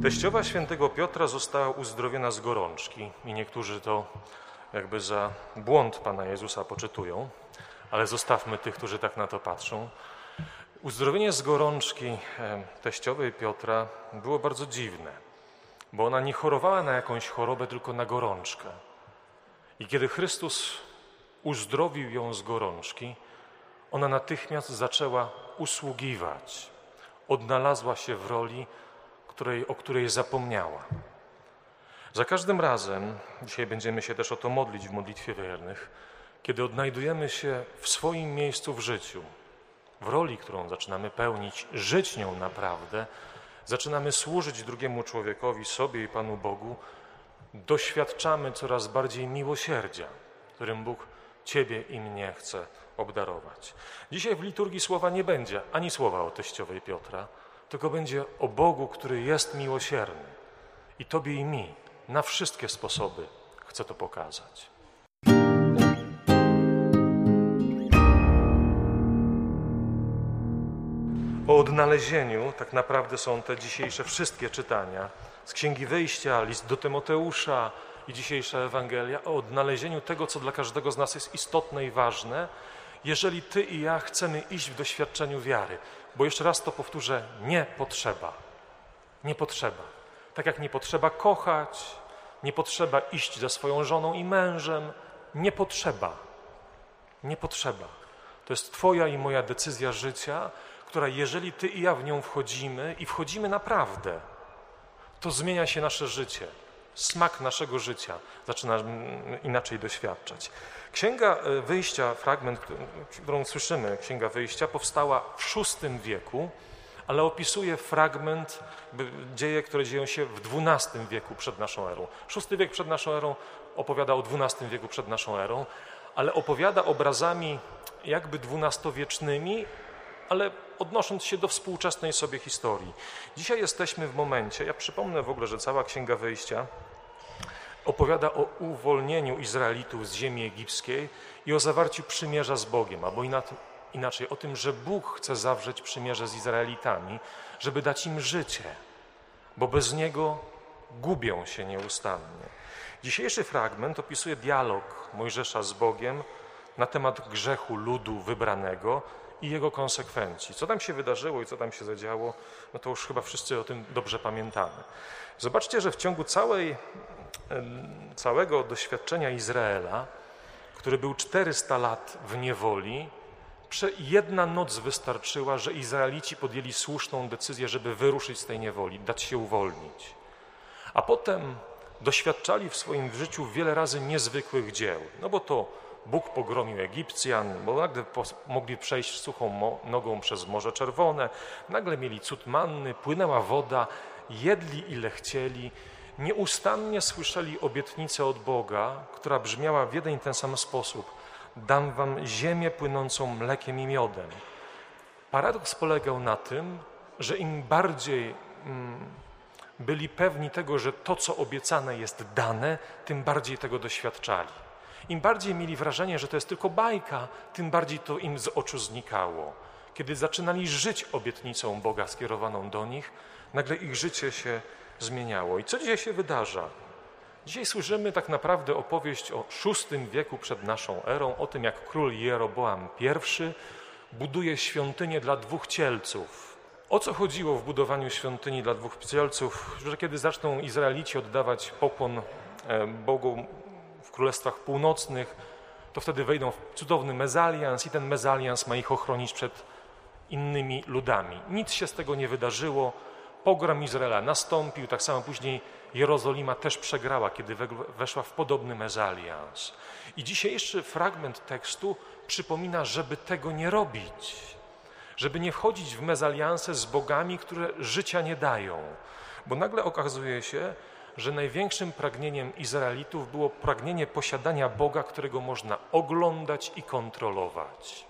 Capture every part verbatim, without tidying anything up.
Teściowa świętego Piotra została uzdrowiona z gorączki i niektórzy to jakby za błąd Pana Jezusa poczytują, ale zostawmy tych, którzy tak na to patrzą. Uzdrowienie z gorączki teściowej Piotra było bardzo dziwne, bo ona nie chorowała na jakąś chorobę, tylko na gorączkę. I kiedy Chrystus uzdrowił ją z gorączki, ona natychmiast zaczęła usługiwać. Odnalazła się w roli, której, o której zapomniała. Za każdym razem, dzisiaj będziemy się też o to modlić w modlitwie wiernych, kiedy odnajdujemy się w swoim miejscu w życiu, w roli, którą zaczynamy pełnić, żyć nią naprawdę, zaczynamy służyć drugiemu człowiekowi, sobie i Panu Bogu, doświadczamy coraz bardziej miłosierdzia, którym Bóg Ciebie i mnie chce obdarować. Dzisiaj w liturgii słowa nie będzie ani słowa o teściowej Piotra, tylko będzie o Bogu, który jest miłosierny. I Tobie i mi na wszystkie sposoby chce to pokazać. O odnalezieniu tak naprawdę są te dzisiejsze wszystkie czytania z Księgi Wyjścia, list do Tymoteusza i dzisiejsza Ewangelia, o odnalezieniu tego, co dla każdego z nas jest istotne i ważne, jeżeli Ty i ja chcemy iść w doświadczeniu wiary. Bo jeszcze raz to powtórzę, nie potrzeba. Nie potrzeba. Tak jak nie potrzeba kochać, nie potrzeba iść za swoją żoną i mężem. Nie potrzeba. Nie potrzeba. To jest Twoja i moja decyzja życia, która jeżeli Ty i ja w nią wchodzimy i wchodzimy naprawdę, to zmienia się nasze życie. Smak naszego życia zaczyna inaczej doświadczać. Księga Wyjścia, fragment, którą słyszymy, Księga Wyjścia, powstała w szóstym wieku, ale opisuje fragment, dzieje, które dzieją się w dwunastym wieku przed naszą erą. Szósty wiek przed naszą erą opowiada o dwunastym wieku przed naszą erą, ale opowiada obrazami jakby dwunastowiecznymi, ale odnosząc się do współczesnej sobie historii. Dzisiaj jesteśmy w momencie, ja przypomnę w ogóle, że cała Księga Wyjścia opowiada o uwolnieniu Izraelitów z ziemi egipskiej i o zawarciu przymierza z Bogiem, albo inaczej o tym, że Bóg chce zawrzeć przymierze z Izraelitami, żeby dać im życie, bo bez Niego gubią się nieustannie. Dzisiejszy fragment opisuje dialog Mojżesza z Bogiem na temat grzechu ludu wybranego i jego konsekwencji. Co tam się wydarzyło i co tam się zadziało, no to już chyba wszyscy o tym dobrze pamiętamy. Zobaczcie, że w ciągu całej, całego doświadczenia Izraela, który był czterysta lat w niewoli, jedna noc wystarczyła, że Izraelici podjęli słuszną decyzję, żeby wyruszyć z tej niewoli, dać się uwolnić. A potem doświadczali w swoim życiu wiele razy niezwykłych dzieł, no bo to Bóg pogromił Egipcjan, bo nagle mogli przejść suchą nogą przez Morze Czerwone, nagle mieli cud manny, płynęła woda, jedli ile chcieli, nieustannie słyszeli obietnicę od Boga, która brzmiała w jeden i ten sam sposób: dam wam ziemię płynącą mlekiem i miodem. Paradoks polegał na tym, że im bardziej mm, byli pewni tego, że to, co obiecane jest dane, tym bardziej tego doświadczali. Im bardziej mieli wrażenie, że to jest tylko bajka, tym bardziej to im z oczu znikało. Kiedy zaczynali żyć obietnicą Boga skierowaną do nich, nagle ich życie się zmieniało. I co dzisiaj się wydarza? Dzisiaj słyszymy tak naprawdę opowieść o szóstym wieku przed naszą erą, o tym, jak król Jeroboam I buduje świątynię dla dwóch cielców. O co chodziło w budowaniu świątyni dla dwóch cielców? Że kiedy zaczną Izraelici oddawać pokłon Bogu w królestwach północnych, to wtedy wejdą w cudowny mezalians i ten mezalians ma ich ochronić przed innymi ludami. Nic się z tego nie wydarzyło. Pogrom Izraela nastąpił, tak samo później Jerozolima też przegrała, kiedy weszła w podobny mezalians. I dzisiejszy fragment tekstu przypomina, żeby tego nie robić, żeby nie wchodzić w mezalianse z bogami, które życia nie dają, bo nagle okazuje się, że największym pragnieniem Izraelitów było pragnienie posiadania Boga, którego można oglądać i kontrolować.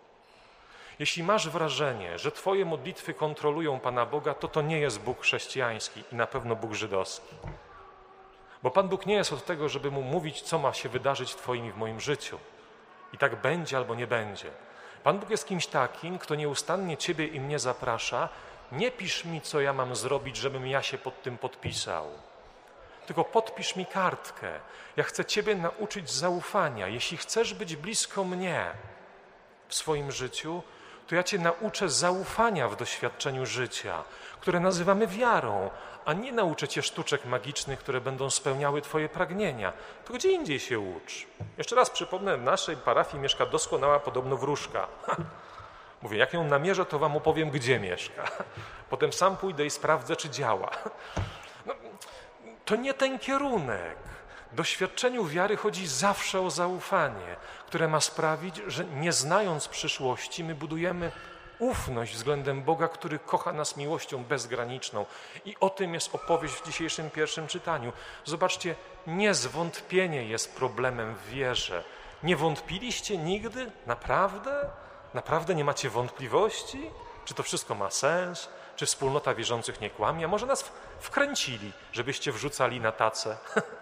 Jeśli masz wrażenie, że Twoje modlitwy kontrolują Pana Boga, to to nie jest Bóg chrześcijański i na pewno Bóg żydowski. Bo Pan Bóg nie jest od tego, żeby Mu mówić, co ma się wydarzyć w Twoim i w moim życiu. I tak będzie albo nie będzie. Pan Bóg jest kimś takim, kto nieustannie Ciebie i mnie zaprasza, nie pisz mi, co ja mam zrobić, żebym ja się pod tym podpisał. Tylko podpisz mi kartkę. Ja chcę Ciebie nauczyć zaufania. Jeśli chcesz być blisko mnie w swoim życiu, to ja Cię nauczę zaufania w doświadczeniu życia, które nazywamy wiarą, a nie nauczę Cię sztuczek magicznych, które będą spełniały Twoje pragnienia. To gdzie indziej się ucz. Jeszcze raz przypomnę, w naszej parafii mieszka doskonała podobno wróżka. Mówię, jak ją namierzę, to wam opowiem, gdzie mieszka. Potem sam pójdę i sprawdzę, czy działa. No, to nie ten kierunek. W doświadczeniu wiary chodzi zawsze o zaufanie, które ma sprawić, że nie znając przyszłości, my budujemy ufność względem Boga, który kocha nas miłością bezgraniczną. I o tym jest opowieść w dzisiejszym pierwszym czytaniu. Zobaczcie, niezwątpienie jest problemem w wierze. Nie wątpiliście nigdy? Naprawdę? Naprawdę nie macie wątpliwości? Czy to wszystko ma sens? Czy wspólnota wierzących nie kłamie? A może nas wkręcili, żebyście wrzucali na tacę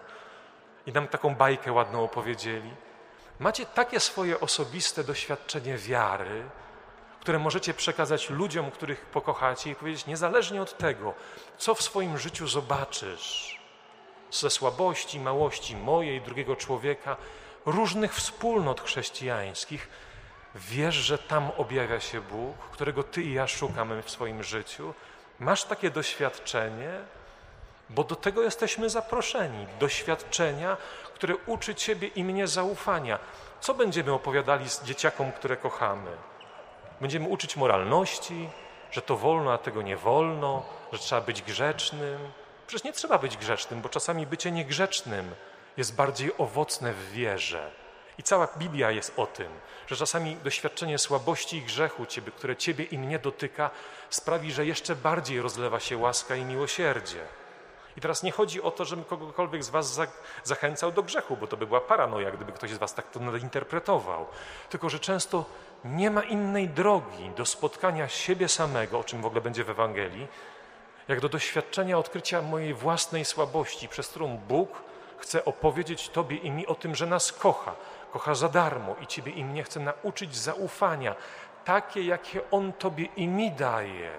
i nam taką bajkę ładną opowiedzieli? Macie takie swoje osobiste doświadczenie wiary, które możecie przekazać ludziom, których pokochacie i powiedzieć, niezależnie od tego, co w swoim życiu zobaczysz, ze słabości, małości mojej, drugiego człowieka, różnych wspólnot chrześcijańskich, wiesz, że tam objawia się Bóg, którego Ty i ja szukamy w swoim życiu. Masz takie doświadczenie, bo do tego jesteśmy zaproszeni. Doświadczenia, które uczy Ciebie i mnie zaufania. Co będziemy opowiadali z dzieciakom, które kochamy? Będziemy uczyć moralności, że to wolno, a tego nie wolno, że trzeba być grzecznym. Przecież nie trzeba być grzecznym, bo czasami bycie niegrzecznym jest bardziej owocne w wierze. I cała Biblia jest o tym, że czasami doświadczenie słabości i grzechu, ciebie, które Ciebie i mnie dotyka, sprawi, że jeszcze bardziej rozlewa się łaska i miłosierdzie. I teraz nie chodzi o to, żebym kogokolwiek z was za, zachęcał do grzechu, bo to by była paranoja, gdyby ktoś z was tak to interpretował. Tylko że często nie ma innej drogi do spotkania siebie samego, o czym w ogóle będzie w Ewangelii, jak do doświadczenia odkrycia mojej własnej słabości, przez którą Bóg chce opowiedzieć Tobie i mi o tym, że nas kocha. Kocha za darmo i Ciebie i mnie chce nauczyć zaufania, takie, jakie On Tobie i mi daje.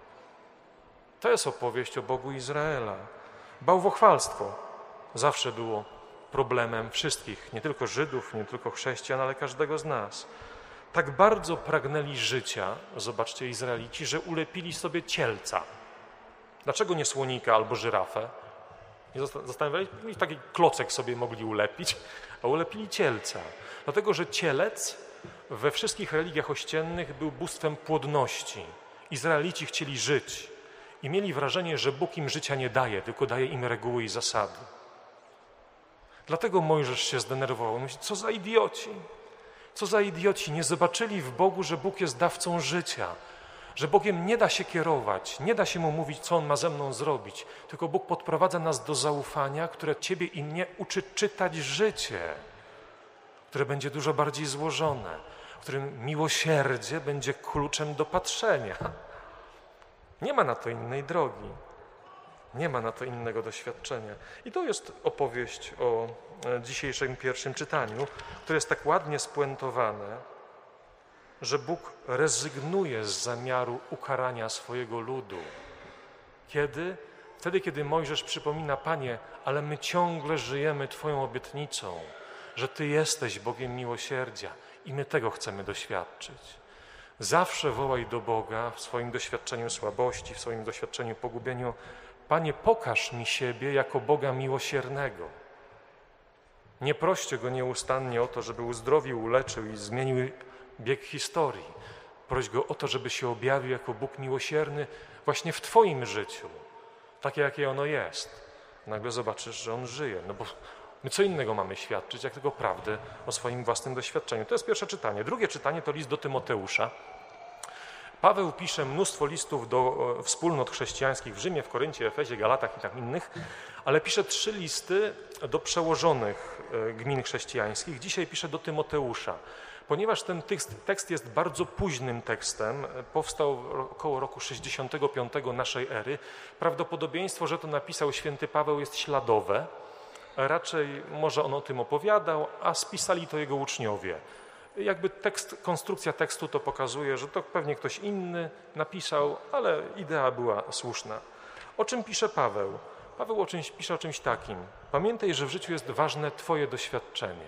To jest opowieść o Bogu Izraela. Bałwochwalstwo zawsze było problemem wszystkich, nie tylko Żydów, nie tylko chrześcijan, ale każdego z nas. Tak bardzo pragnęli życia, zobaczcie, Izraelici, że ulepili sobie cielca. Dlaczego nie słonika albo żyrafę? Nie zastanawiali, taki klocek sobie mogli ulepić, a ulepili cielca. Dlatego, że cielec we wszystkich religiach ościennych był bóstwem płodności. Izraelici chcieli żyć i mieli wrażenie, że Bóg im życia nie daje, tylko daje im reguły i zasady. Dlatego Mojżesz się zdenerwował. Myśli, co za idioci, co za idioci, nie zobaczyli w Bogu, że Bóg jest dawcą życia, że Bogiem nie da się kierować, nie da się Mu mówić, co On ma ze mną zrobić, tylko Bóg podprowadza nas do zaufania, które Ciebie i mnie uczy czytać życie, które będzie dużo bardziej złożone, w którym miłosierdzie będzie kluczem do patrzenia. Nie ma na to innej drogi, nie ma na to innego doświadczenia. I to jest opowieść o dzisiejszym pierwszym czytaniu, które jest tak ładnie spuentowane, że Bóg rezygnuje z zamiaru ukarania swojego ludu. Kiedy? Wtedy, kiedy Mojżesz przypomina, Panie, ale my ciągle żyjemy Twoją obietnicą, że Ty jesteś Bogiem miłosierdzia i my tego chcemy doświadczyć. Zawsze wołaj do Boga w swoim doświadczeniu słabości, w swoim doświadczeniu pogubieniu, Panie, pokaż mi siebie jako Boga miłosiernego. Nie proście Go nieustannie o to, żeby uzdrowił, uleczył i zmienił bieg historii. Proś Go o to, żeby się objawił jako Bóg miłosierny właśnie w Twoim życiu, takie jakie ono jest. Nagle zobaczysz, że On żyje, no bo my co innego mamy świadczyć, jak tylko prawdę o swoim własnym doświadczeniu. To jest pierwsze czytanie. Drugie czytanie to list do Tymoteusza. Paweł pisze mnóstwo listów do wspólnot chrześcijańskich w Rzymie, w Koryncie, Efezie, Galatach i tam innych, ale pisze trzy listy do przełożonych gmin chrześcijańskich. Dzisiaj pisze do Tymoteusza. Ponieważ ten tekst, tekst jest bardzo późnym tekstem, powstał około roku sześćdziesiątego piątego naszej ery, prawdopodobieństwo, że to napisał święty Paweł, jest śladowe. Raczej może on o tym opowiadał, a spisali to jego uczniowie. Jakby tekst, konstrukcja tekstu to pokazuje, że to pewnie ktoś inny napisał, ale idea była słuszna. O czym pisze Paweł? Paweł o czymś, pisze o czymś takim. Pamiętaj, że w życiu jest ważne Twoje doświadczenie.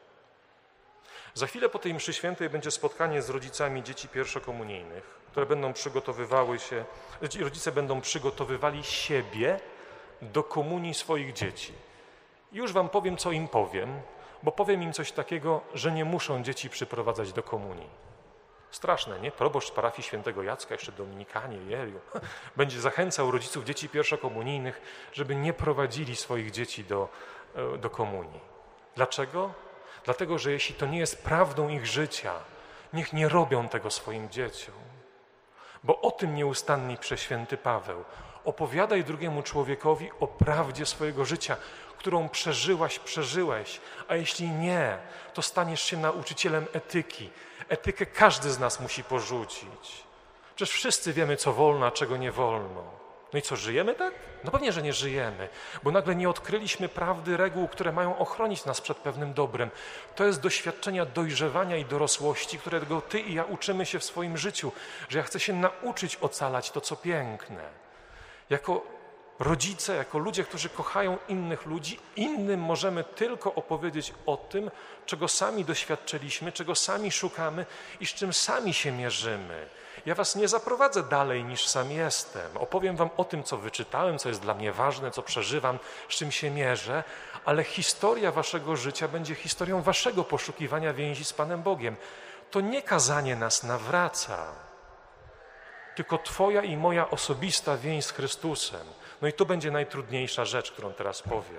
Za chwilę po tej mszy świętej będzie spotkanie z rodzicami dzieci pierwszokomunijnych, które będą przygotowywały się, rodzice będą przygotowywali siebie do komunii swoich dzieci. I już wam powiem, co im powiem, bo powiem im coś takiego, że nie muszą dzieci przyprowadzać do komunii. Straszne, nie? Proboszcz parafii świętego Jacka, jeszcze Dominikanie, jeju, będzie zachęcał rodziców dzieci pierwszokomunijnych, żeby nie prowadzili swoich dzieci do, do komunii. Dlaczego? Dlatego, że jeśli to nie jest prawdą ich życia, niech nie robią tego swoim dzieciom. Bo o tym nieustannie pisze święty Paweł. Opowiadaj drugiemu człowiekowi o prawdzie swojego życia, którą przeżyłaś, przeżyłeś, a jeśli nie, to staniesz się nauczycielem etyki. Etykę każdy z nas musi porzucić. Przecież wszyscy wiemy, co wolno, a czego nie wolno. No i co, żyjemy tak? No pewnie, że nie żyjemy, bo nagle nie odkryliśmy prawdy, reguł, które mają ochronić nas przed pewnym dobrem. To jest doświadczenia dojrzewania i dorosłości, którego ty i ja uczymy się w swoim życiu, że ja chcę się nauczyć ocalać to, co piękne. Jako rodzice, jako ludzie, którzy kochają innych ludzi, innym możemy tylko opowiedzieć o tym, czego sami doświadczyliśmy, czego sami szukamy i z czym sami się mierzymy. Ja was nie zaprowadzę dalej niż sam jestem. Opowiem wam o tym, co wyczytałem, co jest dla mnie ważne, co przeżywam, z czym się mierzę, ale historia waszego życia będzie historią waszego poszukiwania więzi z Panem Bogiem. To nie kazanie nas nawraca, tylko twoja i moja osobista więź z Chrystusem. No i to będzie najtrudniejsza rzecz, którą teraz powiem.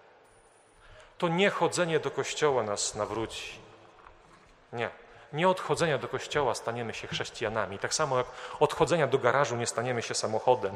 To nie chodzenie do kościoła nas nawróci. Nie. Nie od chodzenia do kościoła staniemy się chrześcijanami. Tak samo jak od chodzenia do garażu nie staniemy się samochodem.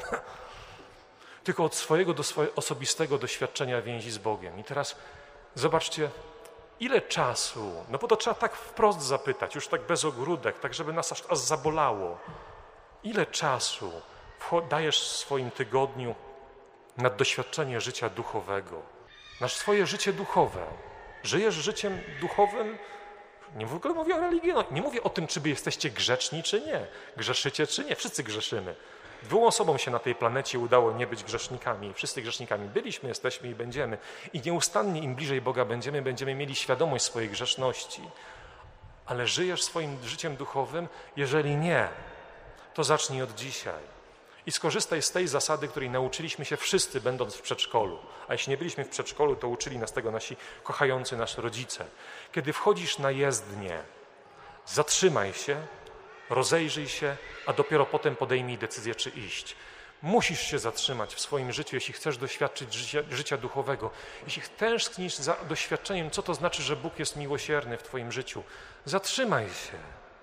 Tylko od swojego do swojego osobistego doświadczenia więzi z Bogiem. I teraz zobaczcie, ile czasu, no bo to trzeba tak wprost zapytać, już tak bez ogródek, tak żeby nas aż, aż zabolało. Ile czasu dajesz w swoim tygodniu na doświadczenie życia duchowego, na swoje życie duchowe? Żyjesz życiem duchowym? Nie w ogóle mówię o religii, no, nie mówię o tym, czy wy jesteście grzeczni, czy nie. Grzeszycie, czy nie. Wszyscy grzeszymy. Dwóm osobom się na tej planecie udało nie być grzesznikami. Wszyscy grzesznikami byliśmy, jesteśmy i będziemy. I nieustannie im bliżej Boga będziemy, będziemy mieli świadomość swojej grzeszności. Ale żyjesz swoim życiem duchowym? Jeżeli nie, to zacznij od dzisiaj. I skorzystaj z tej zasady, której nauczyliśmy się wszyscy, będąc w przedszkolu. A jeśli nie byliśmy w przedszkolu, to uczyli nas tego nasi kochający nas rodzice. Kiedy wchodzisz na jezdnię, zatrzymaj się, rozejrzyj się, a dopiero potem podejmij decyzję, czy iść. Musisz się zatrzymać w swoim życiu, jeśli chcesz doświadczyć życia, życia duchowego. Jeśli tęsknisz za doświadczeniem, co to znaczy, że Bóg jest miłosierny w twoim życiu, zatrzymaj się.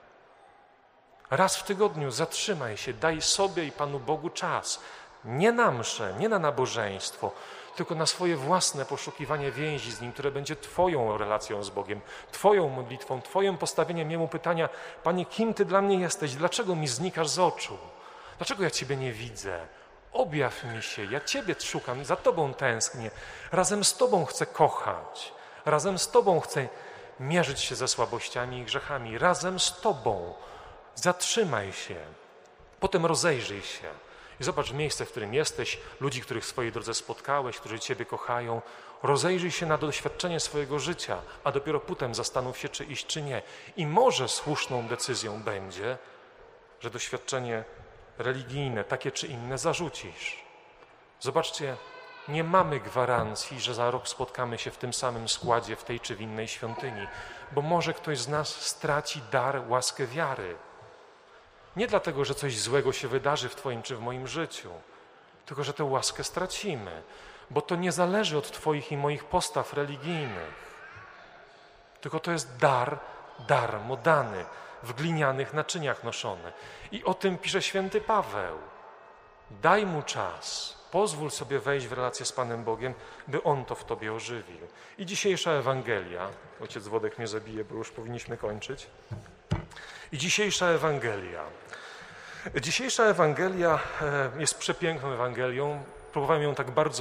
Raz w tygodniu zatrzymaj się, daj sobie i Panu Bogu czas. Nie na mszę, nie na nabożeństwo, tylko na swoje własne poszukiwanie więzi z Nim, które będzie twoją relacją z Bogiem, twoją modlitwą, twoim postawieniem Jemu pytania: Panie, kim Ty dla mnie jesteś? Dlaczego mi znikasz z oczu? Dlaczego ja Ciebie nie widzę? Objaw mi się, ja Ciebie szukam, za Tobą tęsknię. Razem z Tobą chcę kochać. Razem z Tobą chcę mierzyć się ze słabościami i grzechami. Razem z Tobą. Zatrzymaj się, potem rozejrzyj się i zobacz miejsce, w którym jesteś, ludzi, których w swojej drodze spotkałeś, którzy Ciebie kochają. Rozejrzyj się na doświadczenie swojego życia, a dopiero potem zastanów się, czy iść, czy nie. I może słuszną decyzją będzie, że doświadczenie religijne, takie czy inne, zarzucisz. Zobaczcie, nie mamy gwarancji, że za rok spotkamy się w tym samym składzie, w tej czy w innej świątyni, bo może ktoś z nas straci dar, łaskę wiary. Nie dlatego, że coś złego się wydarzy w twoim czy w moim życiu, tylko że tę łaskę stracimy, bo to nie zależy od twoich i moich postaw religijnych, tylko to jest dar, darmo dany, w glinianych naczyniach noszony. I o tym pisze święty Paweł. Daj mu czas, pozwól sobie wejść w relację z Panem Bogiem, by On to w tobie ożywił. I dzisiejsza Ewangelia, ojciec Wodek mnie zabije, bo już powinniśmy kończyć. I dzisiejsza Ewangelia. Dzisiejsza Ewangelia jest przepiękną Ewangelią. Próbowałem ją tak bardzo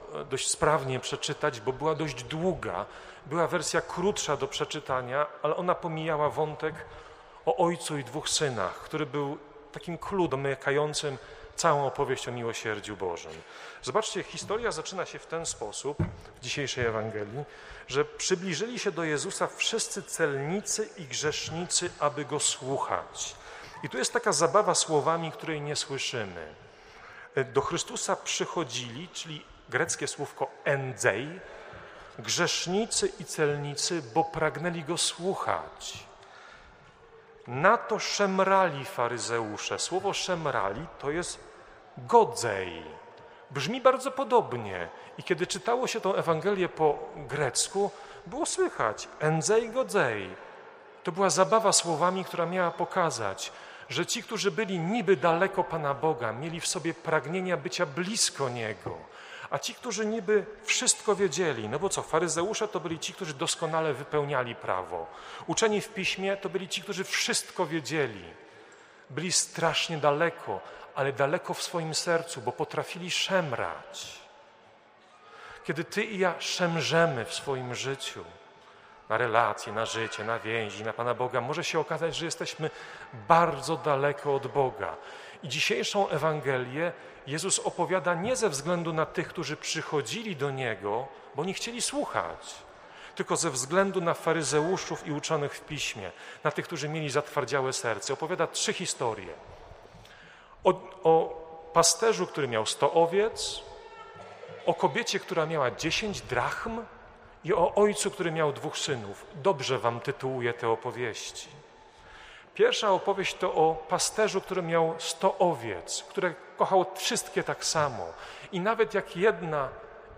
dość sprawnie przeczytać, bo była dość długa. Była wersja krótsza do przeczytania, ale ona pomijała wątek o ojcu i dwóch synach, który był takim clue domykającym całą opowieść o miłosierdziu Bożym. Zobaczcie, historia zaczyna się w ten sposób w dzisiejszej Ewangelii, że przybliżyli się do Jezusa wszyscy celnicy i grzesznicy, aby Go słuchać. I tu jest taka zabawa słowami, której nie słyszymy. Do Chrystusa przychodzili, czyli greckie słówko endzej, grzesznicy i celnicy, bo pragnęli Go słuchać. Na to szemrali faryzeusze. Słowo szemrali to jest godzej. Brzmi bardzo podobnie. I kiedy czytało się tę Ewangelię po grecku, było słychać endzej, godzej. To była zabawa słowami, która miała pokazać, że ci, którzy byli niby daleko Pana Boga, mieli w sobie pragnienia bycia blisko Niego, a ci, którzy niby wszystko wiedzieli, no bo co, faryzeusze to byli ci, którzy doskonale wypełniali prawo. Uczeni w piśmie to byli ci, którzy wszystko wiedzieli. Byli strasznie daleko, ale daleko w swoim sercu, bo potrafili szemrać. Kiedy ty i ja szemrzemy w swoim życiu, na relacje, na życie, na więzi, na Pana Boga, może się okazać, że jesteśmy bardzo daleko od Boga. I dzisiejszą Ewangelię Jezus opowiada nie ze względu na tych, którzy przychodzili do Niego, bo nie chcieli słuchać, tylko ze względu na faryzeuszów i uczonych w Piśmie, na tych, którzy mieli zatwardziałe serce. Opowiada trzy historie. O, o pasterzu, który miał sto owiec, o kobiecie, która miała dziesięć drachm i o ojcu, który miał dwóch synów. Dobrze wam tytułuję te opowieści. Pierwsza opowieść to o pasterzu, który miał sto owiec, które kochał wszystkie tak samo. I nawet jak jedna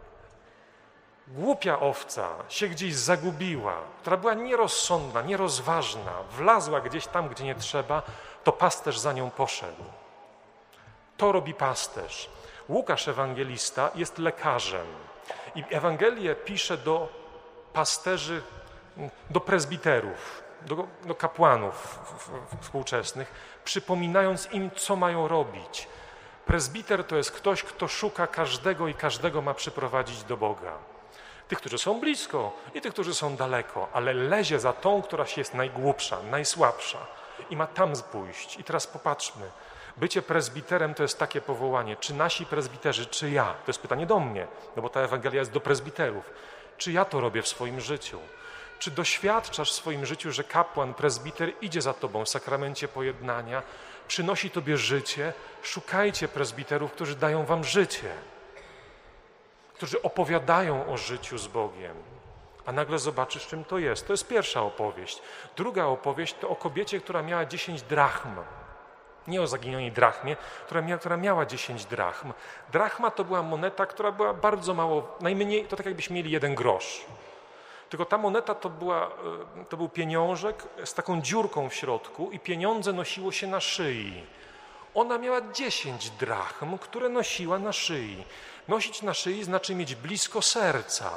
głupia owca się gdzieś zagubiła, która była nierozsądna, nierozważna, wlazła gdzieś tam, gdzie nie trzeba, to pasterz za nią poszedł. To robi pasterz. Łukasz Ewangelista jest lekarzem i Ewangelię pisze do pasterzy, do prezbiterów, do, do kapłanów współczesnych, przypominając im, co mają robić. Prezbiter to jest ktoś, kto szuka każdego i każdego ma przyprowadzić do Boga. Tych, którzy są blisko i tych, którzy są daleko, ale lezie za tą, która jest najgłupsza, najsłabsza i ma tam pójść. I teraz popatrzmy. Bycie prezbiterem to jest takie powołanie. Czy nasi prezbiterzy, czy ja? To jest pytanie do mnie, no bo ta Ewangelia jest do prezbiterów. Czy ja to robię w swoim życiu? Czy doświadczasz w swoim życiu, że kapłan, prezbiter idzie za tobą w sakramencie pojednania, przynosi tobie życie? Szukajcie prezbiterów, którzy dają wam życie, którzy opowiadają o życiu z Bogiem. A nagle zobaczysz, czym to jest. To jest pierwsza opowieść. Druga opowieść to o kobiecie, która miała dziesięć drachm. Nie o zaginionej drachmie, która miała, która miała dziesięć drachm. Drachma to była moneta, która była bardzo mało, najmniej, to tak jakbyśmy mieli jeden grosz. Tylko ta moneta to, była, to był pieniążek z taką dziurką w środku i pieniądze nosiło się na szyi. Ona miała dziesięć drachm, które nosiła na szyi. Nosić na szyi znaczy mieć blisko serca.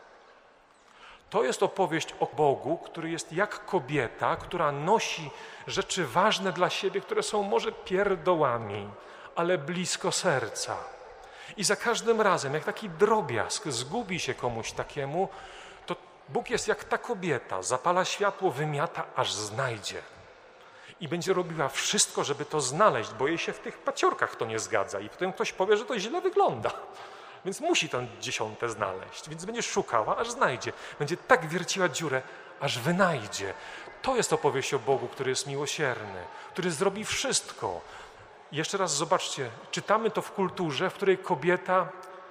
To jest opowieść o Bogu, który jest jak kobieta, która nosi rzeczy ważne dla siebie, które są może pierdołami, ale blisko serca. I za każdym razem, jak taki drobiazg zgubi się komuś takiemu, to Bóg jest jak ta kobieta, zapala światło, wymiata, aż znajdzie. I będzie robiła wszystko, żeby to znaleźć, bo jej się w tych paciorkach to nie zgadza. I potem ktoś powie, że to źle wygląda. Więc musi tę dziesiątę znaleźć. Więc będzie szukała, aż znajdzie. Będzie tak wierciła dziurę, aż wynajdzie. To jest opowieść o Bogu, który jest miłosierny, który zrobi wszystko. I jeszcze raz zobaczcie, czytamy to w kulturze, w której kobieta,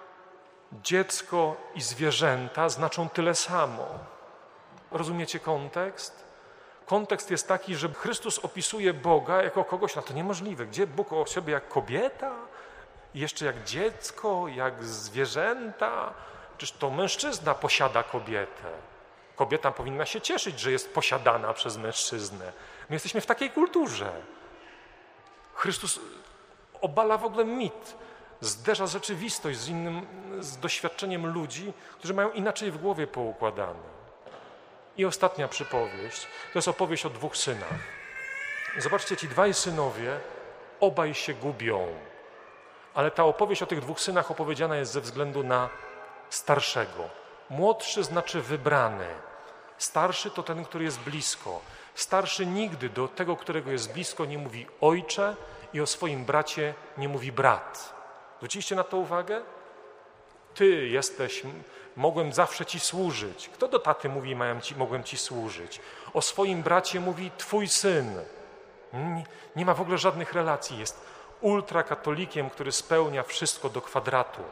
dziecko i zwierzęta znaczą tyle samo. Rozumiecie kontekst? Kontekst jest taki, że Chrystus opisuje Boga jako kogoś, no to niemożliwe. Gdzie Bóg o siebie jak kobieta? I jeszcze jak dziecko, jak zwierzęta? Czyż to mężczyzna posiada kobietę? Kobieta powinna się cieszyć, że jest posiadana przez mężczyznę. My jesteśmy w takiej kulturze. Chrystus obala w ogóle mit, zderza rzeczywistość z innym, z doświadczeniem ludzi, którzy mają inaczej w głowie poukładane. I ostatnia przypowieść, to jest opowieść o dwóch synach. Zobaczcie, ci dwaj synowie obaj się gubią. Ale ta opowieść o tych dwóch synach opowiedziana jest ze względu na starszego. Młodszy znaczy wybrany. Starszy to ten, który jest blisko. Starszy nigdy do tego, którego jest blisko, nie mówi ojcze i o swoim bracie nie mówi brat. Zwróciliście na to uwagę? Ty jesteś, mogłem zawsze ci służyć. Kto do taty mówi, mają ci, mogłem ci służyć? O swoim bracie mówi twój syn. Nie, nie ma w ogóle żadnych relacji. Jest ultrakatolikiem, który spełnia wszystko do kwadratu.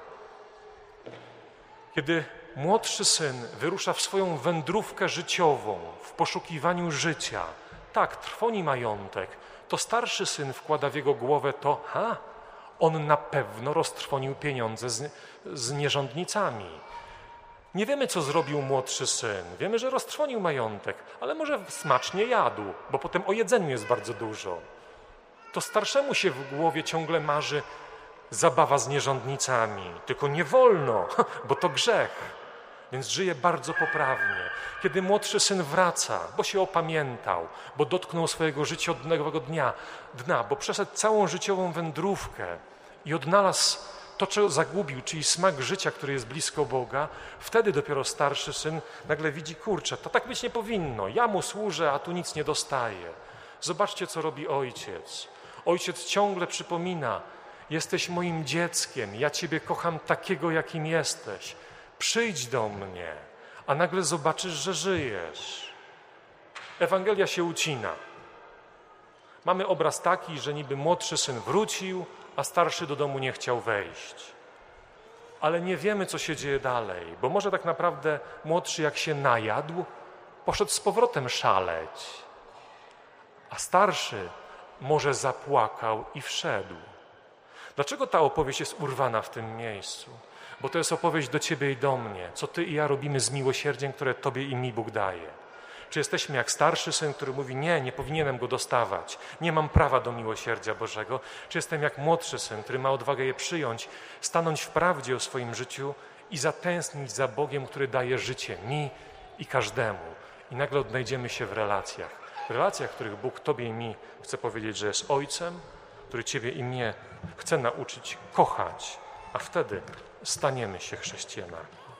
Kiedy młodszy syn wyrusza w swoją wędrówkę życiową, w poszukiwaniu życia, tak, trwoni majątek, to starszy syn wkłada w jego głowę to, ha, on na pewno roztrwonił pieniądze z, z nierządnicami. Nie wiemy, co zrobił młodszy syn. Wiemy, że roztrwonił majątek, ale może smacznie jadł, bo potem o jedzeniu jest bardzo dużo. To starszemu się w głowie ciągle marzy zabawa z nierządnicami. Tylko nie wolno, bo to grzech. Więc żyje bardzo poprawnie. Kiedy młodszy syn wraca, bo się opamiętał, bo dotknął swojego życiowego dnia, dna, bo przeszedł całą życiową wędrówkę i odnalazł to, co zagubił, czyli smak życia, który jest blisko Boga, wtedy dopiero starszy syn nagle widzi, kurczę, to tak być nie powinno. Ja mu służę, a tu nic nie dostaję. Zobaczcie, co robi ojciec. Ojciec ciągle przypomina, jesteś moim dzieckiem, ja ciebie kocham takiego, jakim jesteś. Przyjdź do mnie, a nagle zobaczysz, że żyjesz. Ewangelia się ucina. Mamy obraz taki, że niby młodszy syn wrócił, a starszy do domu nie chciał wejść. Ale nie wiemy, co się dzieje dalej, bo może tak naprawdę młodszy, jak się najadł, poszedł z powrotem szaleć, a starszy może zapłakał i wszedł. Dlaczego ta opowieść jest urwana w tym miejscu? Bo to jest opowieść do ciebie i do mnie, co ty i ja robimy z miłosierdziem, które tobie i mi Bóg daje. Czy jesteśmy jak starszy syn, który mówi, nie, nie powinienem go dostawać, nie mam prawa do miłosierdzia Bożego? Czy jestem jak młodszy syn, który ma odwagę je przyjąć, stanąć w prawdzie o swoim życiu i zatęsknić za Bogiem, który daje życie mi i każdemu. I nagle odnajdziemy się w relacjach. W relacjach, w których Bóg tobie i mi chce powiedzieć, że jest Ojcem, który ciebie i mnie chce nauczyć kochać, a wtedy staniemy się chrześcijanami.